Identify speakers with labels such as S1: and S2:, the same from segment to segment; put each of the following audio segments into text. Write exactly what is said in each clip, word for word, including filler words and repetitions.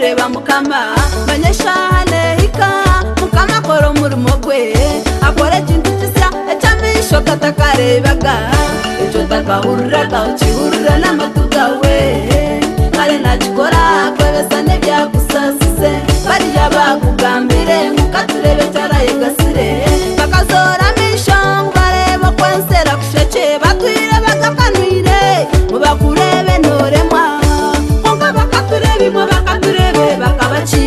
S1: kureba mukama banyeshane hika mukama koro murimo gwe akore kintu kisya ecamisho katakarebaga ejo takahuriraga ukihurira n'amatuga we kare nakikora kwebesane byakusasize bariya bakugambire mukaturebe cyaraye gasire bakazora misho bareba kwensera kusheke batwire bagakanwire mubakurebe ntoremwa konga bakaturebe mwa bakaturebe bakabachi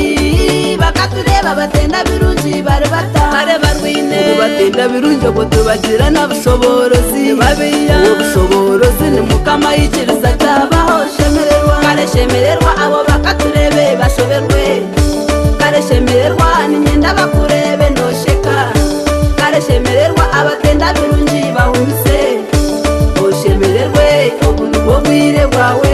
S1: bakatureba batenda birungi bare batare barwine batenda birungi ngo tubagira n'abushobozi babiya ubushobozi ni mukama yikiriza cyabaho shemererwa kare shemererwa abo bakaturebe bashoberwe kare shemererwa ni nyenda bakurebe nosheka kare shemererwa abatenda birungi bahumse oshemererwe obuntu bwire bwawe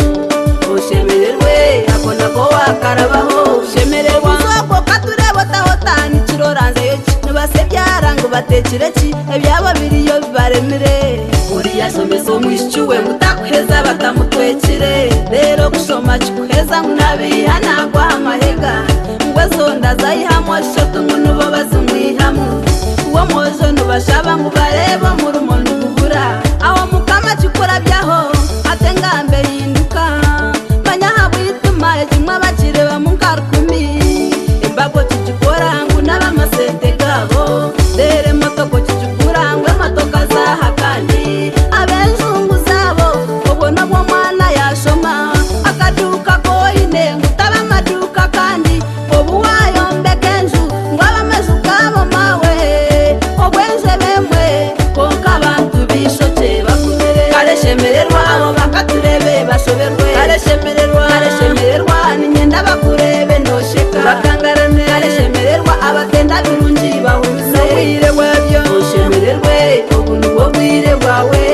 S1: oshemererwe akona ko wakarabaho shemererwa soko katurebo tahotani kiroranze yoki nibasebyara ngo batekireki ebyabo biriyo bibaremire uri yasomezo mwishyuwe mutakweza batamutwekire rero gusoma kikuheza munabiha nagwa amahega ngwezo ndazayihamwa shoto ngunubo bazumwihamu uwo mozo nubashaba mubareba mu rumondo kubura aho mukama kikora byaho atengambe yinduka banyahabu yituma ejimwa bakireba mu karukumi imbago kikikora ngo n'abamasente gabo dere motoko kikikura ngo motoka zaha kandi abenzungu zabo ubona mu mwana yashoma akaduka koine ngutaba maduka kandi obu wayombeke nju ngo abamezuka bo mawe obwenze bemwe konka abantu bishoke bakurere kare shemererwa abo bakaturebe bashoberwe kare shemererwa kare shemererwa ni nyenda bakurebe nosheka bakangarane kare shemererwa abatenda birungi bahuze wire wabyo oshemererwe obuntu bwo bwire bwawe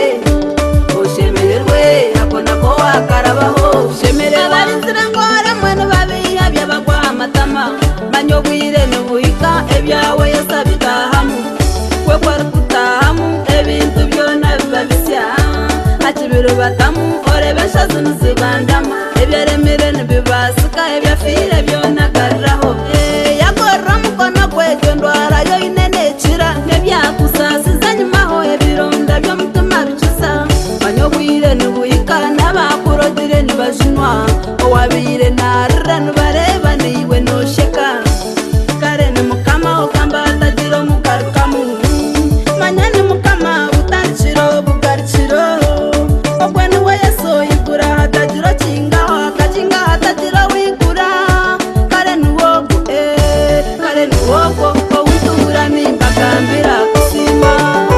S1: oshemererwe akona ko wakarabaho shemererwa abarinzira ngora mwene babiha byabagwa amatama manyo bwire nubuhika ebyawe yasabitahamu kwe kwari kutahamu ebintu byona bibabisya akibiro batamu orebesha zunu zibandama ebyaremere nibibasika ebyafire byona garraho yagorra mukono gwegyo ndwara yo inenekira nebyakusasiza nyumaho ebironda by'omutima bikiza manyo bwire nubuhika n'abakurogire nibajinwa owabire narra nibareba niwe nosheka kare ni mukama okamba atagira omugarukamu manya ni mukama utandikiro bugarikiro ogwe niwe yasoyigura hatagira kingaho akakinga hatagira wigura kare niwogo kare niwogo owitubura nimbagambira kusima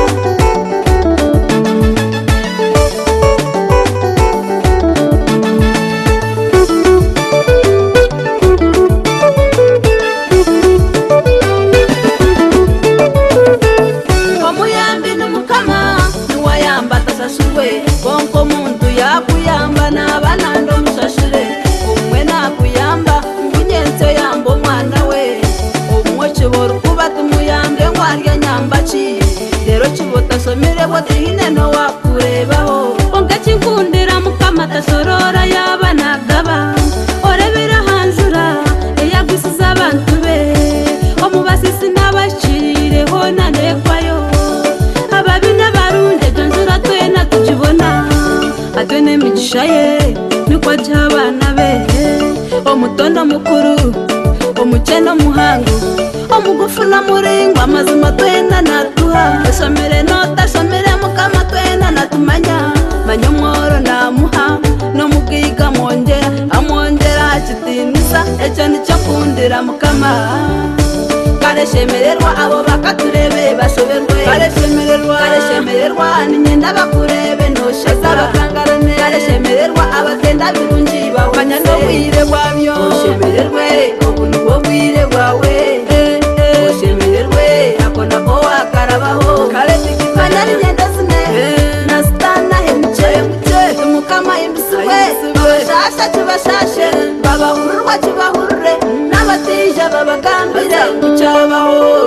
S1: omuyambi ni mukama niwayamba tasashurwe konko muntu yakuyamba n'abanando mushashire umwe nakuyamba ngunyense yamba omwana we umwe kibora kuba tumuyambe ngo arya nyambaki rero kibotasomere botihine no wakurebaho onga kikundira mukama tasorora yaba nagaba orebera hanjura eyagwisiza abantu be omubasisi n'abakirireho nanekwayo ababi n'abarunde jonjura twena tukibona atwene migisha ye niko cy'abana be omutondo mukuru omukeno muhangu omugufu na muringo amazima twena natuha esomere notasomere mukama twena natumanya manya mworo namuha no mugiga mwongera amwongera akitinisa ecyo nicyo kundira mukama kare shemererwa abo bakaturebe bashoberwe kare shemererwa kare shemererwa ni nyenda bakurebe nosheka bakangarane kare shemererwa abatenda birungi bawanya no bwire bwabyo shemererwe obuntu bwo bwire bwawe shemererwe akona ko wakarabaho kare tikimanya ni nyenda zine na stana hemche mukama imbiswe abashasha kibashashe babahurwa kibahurre n'abatija babagambire kucyabaho